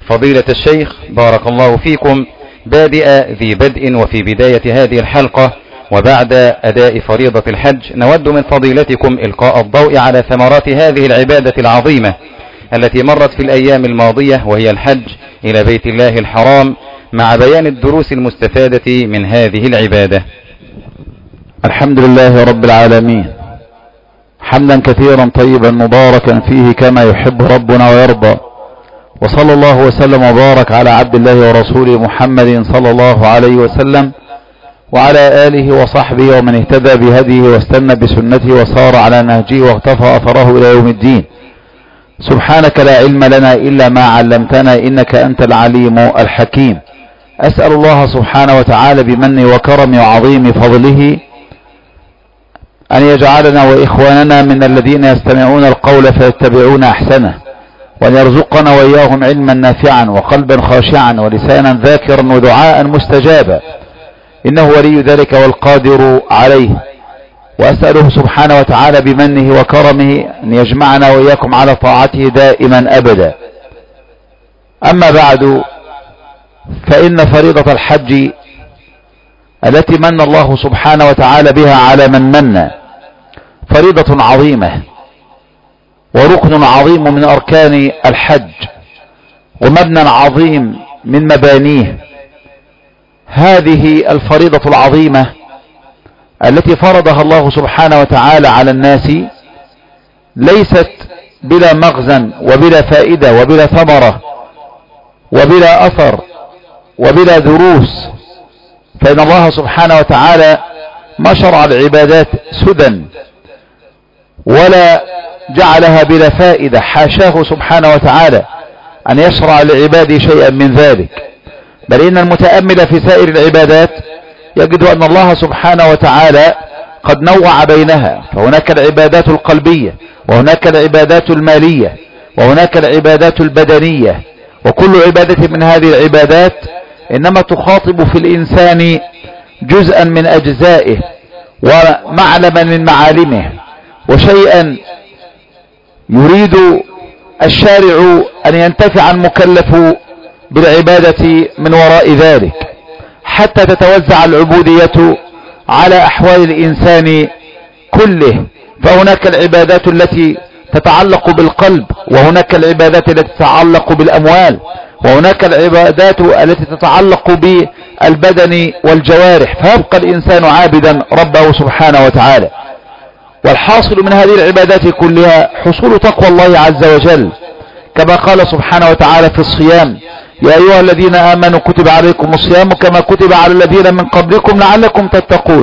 فضيلة الشيخ بارك الله فيكم، بادئ ذي بدء وفي بداية هذه الحلقة وبعد أداء فريضة الحج نود من فضيلتكم إلقاء الضوء على ثمرات هذه العبادة العظيمة التي مرت في الأيام الماضية، وهي الحج إلى بيت الله الحرام، مع بيان الدروس المستفادة من هذه العبادة. الحمد لله رب العالمين، حمدا كثيرا طيبا مباركا فيه كما يحب ربنا ويرضى، وصلى الله وسلم وبارك على عبد الله ورسوله محمد صلى الله عليه وسلم وعلى آله وصحبه ومن اهتدى بهديه واستنى بسنته وصار على نهجه واغتفى أثره إلى يوم الدين. سبحانك لا علم لنا إلا ما علمتنا إنك أنت العليم الحكيم. أسأل الله سبحانه وتعالى بمنه وكرمه وعظيم فضله أن يجعلنا وإخواننا من الذين يستمعون القول فيتبعون أحسنه، وأن يرزقنا وإياهم علما نافعا وقلبا خاشعا ولسانا ذاكرا ودعاء مستجابا، إنه ولي ذلك والقادر عليه. وأسأله سبحانه وتعالى بمنه وكرمه أن يجمعنا وإياكم على طاعته دائما أبدا. أما بعد، فإن فريضة الحج التي من الله سبحانه وتعالى بها على من من فريضة عظيمة وركن عظيم من أركان الحج ومبنى عظيم من مبانيه. هذه الفريضة العظيمة التي فرضها الله سبحانه وتعالى على الناس ليست بلا مغزى وبلا فائدة وبلا ثمرة وبلا أثر وبلا دروس، فإن الله سبحانه وتعالى ما شرع العبادات سدى ولا جعلها بلا فائدة، حاشاه سبحانه وتعالى أن يشرع لعباده شيئا من ذلك، بل إن المتأمل في سائر العبادات يجد أن الله سبحانه وتعالى قد نوع بينها، فهناك العبادات القلبية وهناك العبادات المالية وهناك العبادات البدنية، وكل عبادة من هذه العبادات إنما تخاطب في الإنسان جزءا من أجزائه ومعلما من معالمه وشيئا يريد الشارع أن ينتفع المكلف بالعبادة من وراء ذلك، حتى تتوزع العبودية على أحوال الإنسان كله. فهناك العبادات التي تتعلق بالقلب، وهناك العبادات التي تتعلق بالأموال، وهناك العبادات التي تتعلق بالبدن والجوارح، فيبقى الإنسان عابدا ربه سبحانه وتعالى. والحاصل من هذه العبادات كلها حصول تقوى الله عز وجل، كما قال سبحانه وتعالى في الصيام: يا أيها الذين آمنوا كتب عليكم الصيام كما كتب على الذين من قبلكم لعلكم تتقون.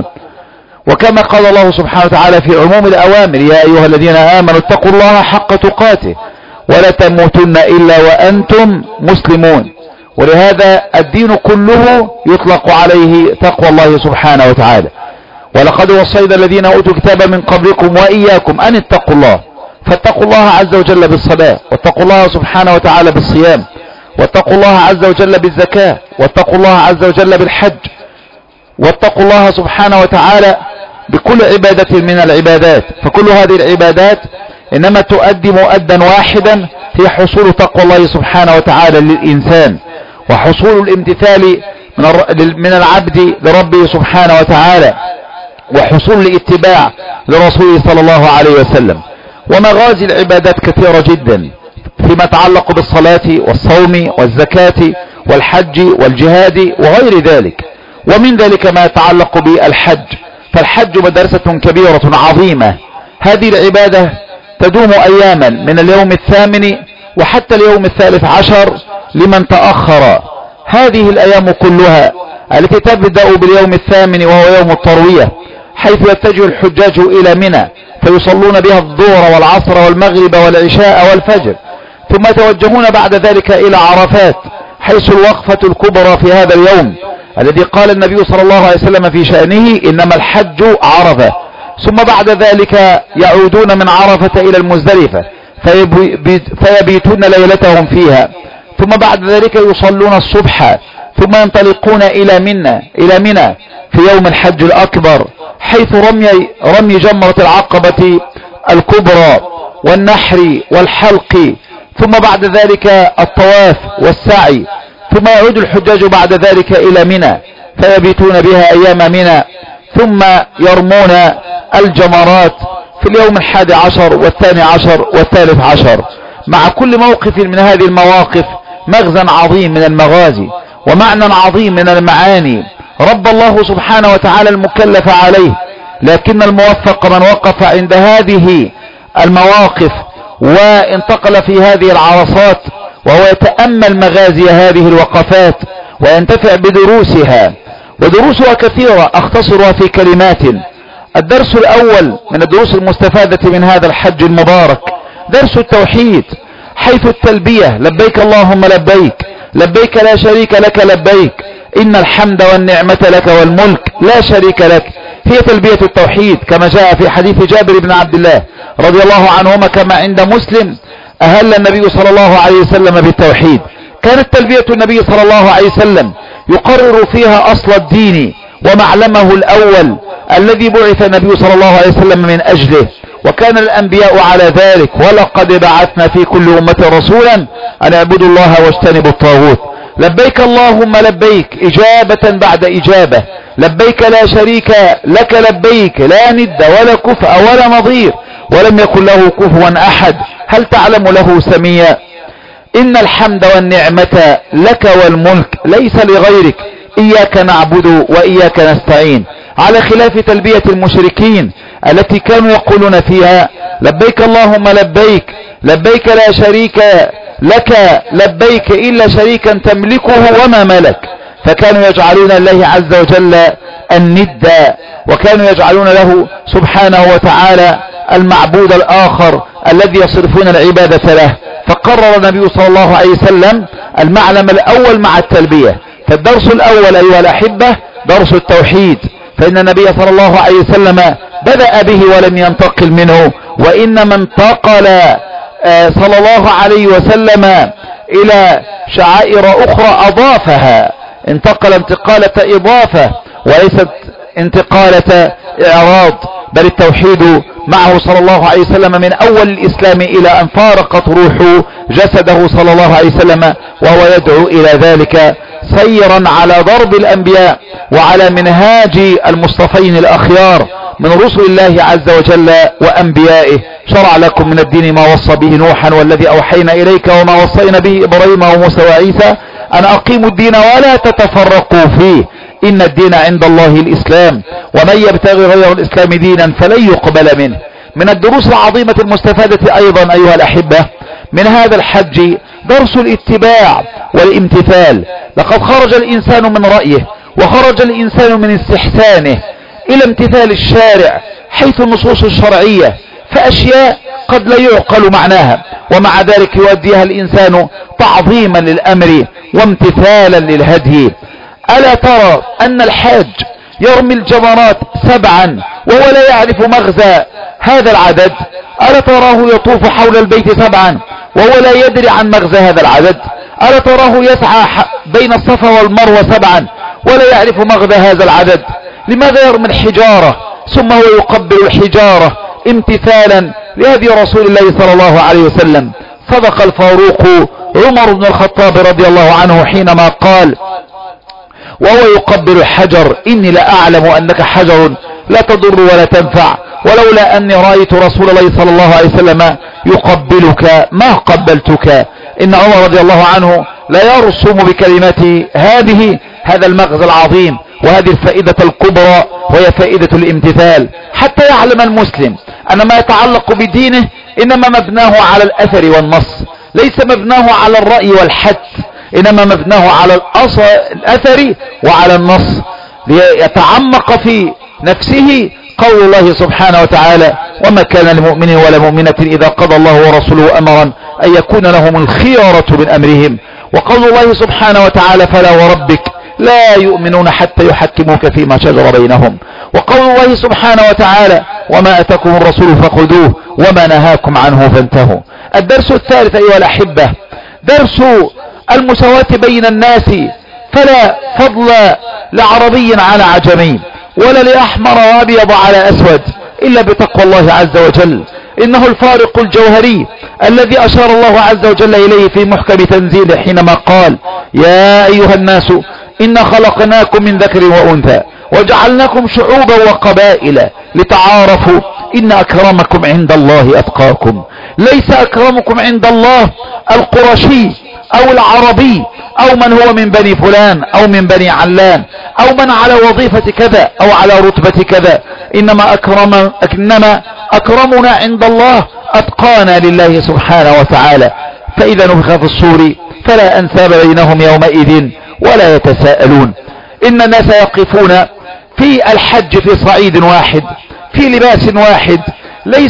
وكما قال الله سبحانه وتعالى في عموم الأوامر: يا أيها الذين آمنوا اتقوا الله حق تقاته ولا تموتن إلا وأنتم مسلمون. ولهذا الدين كله يطلق عليه تقوى الله سبحانه وتعالى. ولقد وصينا الذين أوتوا الكتاب من قبلكم وإياكم أن اتقوا الله، فاتقوا الله عز وجل بالصلاة، واتقوا الله سبحانه وتعالى بالصيام، واتقوا الله عز وجل بالزكاة، واتقوا الله عز وجل بالحج، واتقوا الله سبحانه وتعالى بكل عبادة من العبادات. فكل هذه العبادات إنما تؤدي مؤدا واحدا في حصول تقوى الله سبحانه وتعالى للإنسان، وحصول الامتثال من العبد لربه سبحانه وتعالى، وحصول الاتباع لرسوله صلى الله عليه وسلم. ومغازي العبادات كثيرة جدا فيما يتعلق بالصلاة والصوم والزكاة والحج والجهاد وغير ذلك. ومن ذلك ما يتعلق بالحج، فالحج مدرسة كبيرة عظيمة. هذه العبادة تدوم أياما من اليوم 8 وحتى اليوم 13 لمن تأخر. هذه الأيام كلها التي تبدأ باليوم 8 وهو يوم التروية، حيث يتجه الحجاج إلى منى فيصلون بها الظهر والعصر والمغرب والعشاء والفجر، ثم يتوجهون بعد ذلك إلى عرفات، حيث الوقفة الكبرى في هذا اليوم الذي قال النبي صلى الله عليه وسلم في شأنه: إنما الحج عرفة. ثم بعد ذلك يعودون من عرفة إلى المزدلفة فيبيتون ليلتهم فيها، ثم بعد ذلك يصلون الصبح، ثم ينطلقون إلى منى في يوم الحج الأكبر، حيث رمي جمرة العقبة الكبرى والنحر والحلق ثم بعد ذلك الطواف والسعي، ثم يعود الحجاج بعد ذلك إلى منى فيبيتون بها أيام منى، ثم يرمون الجمرات في اليوم 11 و12 و13. مع كل موقف من هذه المواقف مغزى عظيم من المغازي ومعنى عظيم من المعاني رب الله سبحانه وتعالى المكلف عليه. لكن الموفق من وقف عند هذه المواقف وانتقل في هذه العرصات وهو يتأمل مغازي هذه الوقفات وينتفع بدروسها، ودروسها كثيرة أختصرها في كلمات. الدرس الأول من الدروس المستفادة من هذا الحج المبارك درس التوحيد، حيث التلبية لبيك اللهم لبيك، لبيك لا شريك لك لبيك، إن الحمد والنعمة لك والملك لا شريك لك، هي تلبية التوحيد كما جاء في حديث جابر بن عبد الله رضي الله عنهما كما عند مسلم. أهل النبي صلى الله عليه وسلم بالتوحيد، كانت تلبية النبي صلى الله عليه وسلم يقرر فيها أصل الدين ومعلمه الأول الذي بعث النبي صلى الله عليه وسلم من أجله، وكان الأنبياء على ذلك. ولقد بعثنا في كل أمة رسولا أن اعبدوا الله واجتنبوا الطاغوت. لبيك اللهم لبيك إجابة بعد إجابة، لبيك لا شريك لك لبيك، لا ند ولا كفء ولا نظير، ولم يكن له كفوا أحد، هل تعلم له سميا. إن الحمد والنعمة لك والملك ليس لغيرك، إياك نعبد وإياك نستعين، على خلاف تلبية المشركين التي كانوا يقولون فيها لبيك اللهم لبيك، لبيك لا شريك لك لبيك إلا شريكا تملكه وما ملك، فكانوا يجعلون الله عز وجل الند، وكانوا يجعلون له سبحانه وتعالى المعبود الآخر الذي يصرفون العبادة له. فقرر النبي صلى الله عليه وسلم المعلم الأول مع التلبية. فالدرس الأول أيها الأحبة درس التوحيد، فإن النبي صلى الله عليه وسلم بدأ به ولم ينتقل منه، وإنما انتقل صلى الله عليه وسلم إلى شعائر أخرى أضافها، انتقل انتقالة إضافة وليست انتقالة إعراض، بل التوحيد معه صلى الله عليه وسلم من أول الإسلام إلى أن فارقت روحه جسده صلى الله عليه وسلم، وهو يدعو إلى ذلك سيرا على ضرب الأنبياء وعلى منهاج المصطفين الأخيار من رسل الله عز وجل وأنبيائه. شرع لكم من الدين ما وصى به نوحا والذي أوحينا إليك وما وصينا به إبراهيم وموسى وعيسى أن أقيموا الدين ولا تتفرقوا فيه، إن الدين عند الله الإسلام، ومن يبتغي غير الإسلام دينا فلن يقبل منه. من الدروس العظيمة المستفادة أيضا أيها الأحبة من هذا الحج درس الاتباع والامتثال. لقد خرج الإنسان من رأيه وخرج الإنسان من استحسانه إلى امتثال الشارع حيث النصوص الشرعية، فأشياء قد لا يعقل معناها ومع ذلك يؤديها الإنسان تعظيما للأمر وامتثالا للهدي. ألا ترى أن الحاج يرمي الجمرات 7 وهو لا يعرف مغزى هذا العدد؟ ألا تراه يطوف حول البيت 7 وهو لا يدري عن مغزى هذا العدد؟ ألا تراه يسعى بين الصفا والمروة 7 ولا يعرف مغزى هذا العدد؟ لماذا يرمي الحجارة ثم هو يقبل الحجارة امتثالا لهدي رسول الله صلى الله عليه وسلم؟ صدق الفاروق عمر بن الخطاب رضي الله عنه حينما قال وهو يقبل الحجر إني لأعلم أنك حجر لا تضر ولا تنفع، ولولا أني رأيت رسول الله صلى الله عليه وسلم يقبلك ما قبلتك. إن عمر رضي الله عنه لا يرسم بكلمته هذا المغزى العظيم وهذه الفائدة الكبرى، وهي فائدة الامتثال، حتى يعلم المسلم أن ما يتعلق بدينه إنما مبناه على الأثر والنص، ليس مبناه على الرأي والحث، إنما مبناه على الأثر وعلى النص، ليتعمق في نفسه قول الله سبحانه وتعالى وما كان لمؤمن ولا مؤمنة إذا قضى الله ورسوله أمرا أن يكون لهم الخيرة من أمرهم، وقول الله سبحانه وتعالى فلا وربك لا يؤمنون حتى يحكموك فيما شجر بينهم، وقول الله سبحانه وتعالى وما أتاكم الرسول فخذوه وما نهاكم عنه فانتهوا. الدرس الثالث أيها الأحبة درس المساواة بين الناس، فلا فضل لعربي على عجمي ولا لأحمر وأبيض على أسود، إلا بتقوى الله عز وجل. إنه الفارق الجوهري الذي أشار الله عز وجل إليه في محكم تنزيله حينما قال: يا أيها الناس إنا خلقناكم من ذكر وأنثى وجعلناكم شعوبا وقبائل لتعارفوا إن أكرمكم عند الله أتقاكم. ليس أكرمكم عند الله القرشي أو العربي أو من هو من بني فلان أو من بني علان أو من على وظيفة كذا أو على رتبة كذا، إنما أكرمنا عند الله أتقانا لله سبحانه وتعالى. فإذا نفخ في الصور فلا أنساب بينهم يومئذ ولا يتساءلون. إن الناس يقفون في الحج في صعيد واحد في لباس واحد، ليس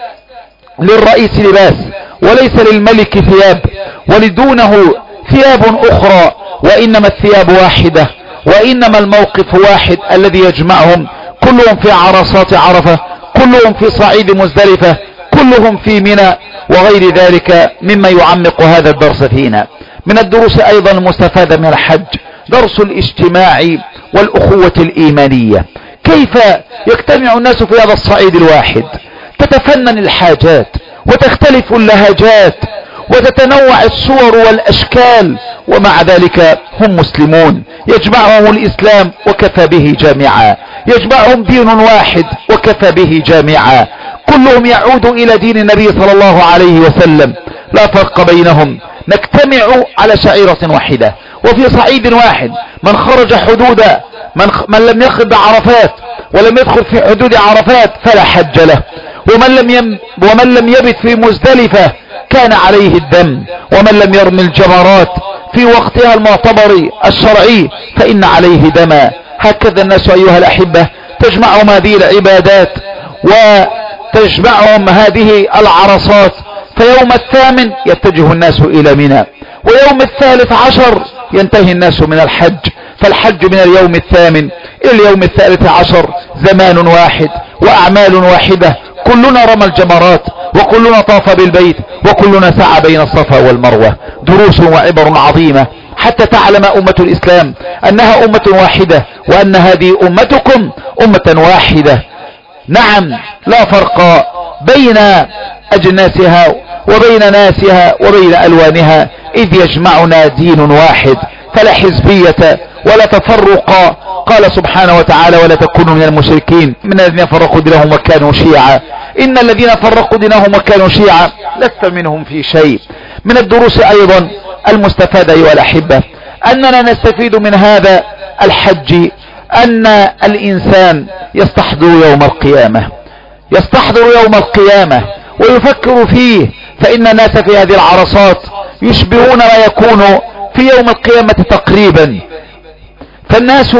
للرئيس لباس وليس للملك ثياب ولدونه ثياب أخرى، وإنما الثياب واحدة، وإنما الموقف واحد الذي يجمعهم، كلهم في عرصات عرفة، كلهم في صعيد مزدلفة، كلهم في منى وغير ذلك مما يعمق هذا الدرس فينا. من الدروس أيضا المستفادة من الحج درس الاجتماع والأخوة الإيمانية. كيف يجتمع الناس في هذا الصعيد الواحد، تتفنن الحاجات وتختلف اللهجات وتتنوع الصور والأشكال، ومع ذلك هم مسلمون، يجمعهم الإسلام وكفى به جامعا، يجمعهم دين واحد وكفى به جامعا، كلهم يعود إلى دين النبي صلى الله عليه وسلم، لا فرق بينهم، نجتمع على شعيرة واحدة وفي صعيد واحد. من خرج حدود من لم يخرج عرفات ولم يدخل في حدود عرفات فلا حج له، ومن لم يبت في مزدلفة كان عليه الدم، ومن لم يرمي الجمرات في وقتها المعتبر الشرعي فإن عليه دما. هكذا الناس أيها الأحبة تجمعهم هذه العبادات وتجمعهم هذه العرصات، فيوم 8 يتجه الناس إلى منى، ويوم 13 ينتهي الناس من الحج. فالحج من اليوم 8 إلى اليوم 13 زمان واحد وأعمال واحدة، كلنا رمى الجمرات وكلنا طاف بالبيت وكلنا سعى بين الصفا والمروة. دروس وعبر عظيمة حتى تعلم أمة الإسلام أنها أمة واحدة، وأن هذه أمتكم أمة واحدة. نعم، لا فرق بين أجناسها وبين ناسها وبين ألوانها، إذ يجمعنا دين واحد، فلا حزبية ولا تفرق. قال سبحانه وتعالى: ولا تكونوا من المشركين من الذين فرقوا دينهم وكانوا شيعا. إن الذين فرقوا دينهم وكانوا شيعا لست منهم في شيء. من الدروس أيضا المستفادة أيها الأحبة أننا نستفيد من هذا الحج أن الإنسان يستحضر يوم القيامة، يستحضر يوم القيامة ويفكر فيه، فإن الناس في هذه العرصات يشبهون ما يكون في يوم القيامة تقريبا. فالناس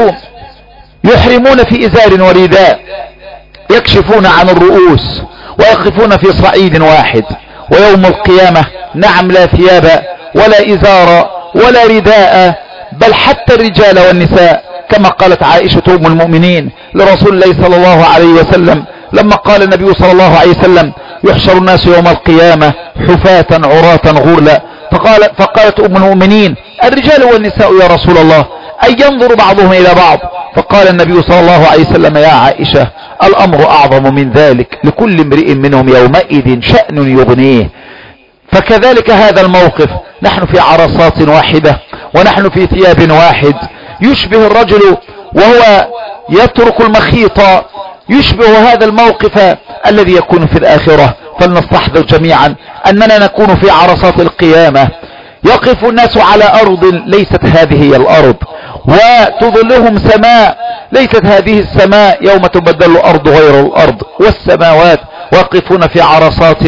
يحرمون في إزار ورداء، يكشفون عن الرؤوس ويقفون في صعيد واحد. ويوم القيامة نعم لا ثياب ولا إزار ولا رداء، بل حتى الرجال والنساء، كما قالت عائشة أم المؤمنين لرسول الله صلى الله عليه وسلم لما قال النبي صلى الله عليه وسلم: يحشر الناس يوم القيامة حفاة عراة غرلا. فقالت أم المؤمنين: الرجال والنساء يا رسول الله، أن ينظر بعضهم إلى بعض؟ فقال النبي صلى الله عليه وسلم: يا عائشة، الأمر أعظم من ذلك، لكل امرئ منهم يومئذ شأن يغنيه. فكذلك هذا الموقف، نحن في عرصات واحدة ونحن في ثياب واحد. يشبه الرجل وهو يترك المخيط، يشبه هذا الموقف الذي يكون في الآخرة. فلنستحضر جميعا أننا نكون في عرصات القيامة، يقف الناس على أرض ليست هذه هي الأرض، وتظلهم سماء ليست هذه السماء، يوم تبدل الأرض غير الأرض والسماوات، ويقفون في عرصات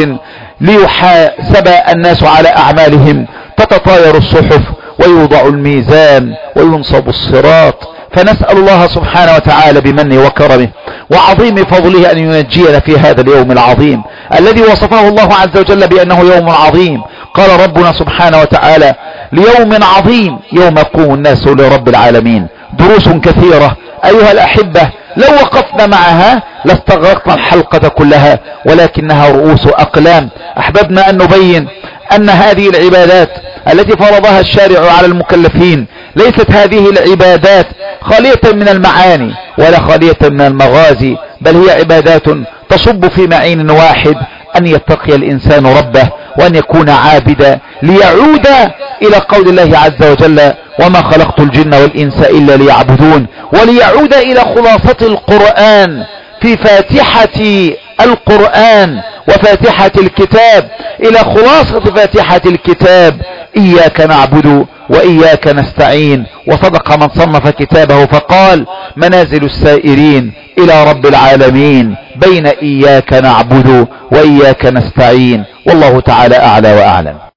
ليحاسب الناس على أعمالهم، تتطاير الصحف ويوضع الميزان وينصب الصراط. فنسأل الله سبحانه وتعالى بمنه وكرمه وعظيم فضله أن ينجينا في هذا اليوم العظيم الذي وصفه الله عز وجل بأنه يوم عظيم. قال ربنا سبحانه وتعالى: ليوم عظيم يوم يقوم الناس لرب العالمين. دروس كثيرة أيها الأحبة، لو وقفنا معها لاستغرقنا الحلقة كلها، ولكنها رؤوس أقلام. أحببنا أن نبين أن هذه العبادات التي فرضها الشارع على المكلفين ليست هذه العبادات خالية من المعاني ولا خالية من المغازي، بل هي عبادات تصب في معين واحد: أن يتقي الإنسان ربه وأن يكون عابدا، ليعود إلى قول الله عز وجل: وما خلقت الجن والإنس إلا ليعبدون، وليعود إلى خلاصة القرآن في فاتحة القرآن وفاتحة الكتاب، إلى خلاصة فاتحة الكتاب: إياك نعبد وإياك نستعين. وصدق من صنف كتابه فقال: منازل السائرين إلى رب العالمين بين إياك نعبد وإياك نستعين. والله تعالى أعلى وأعلم.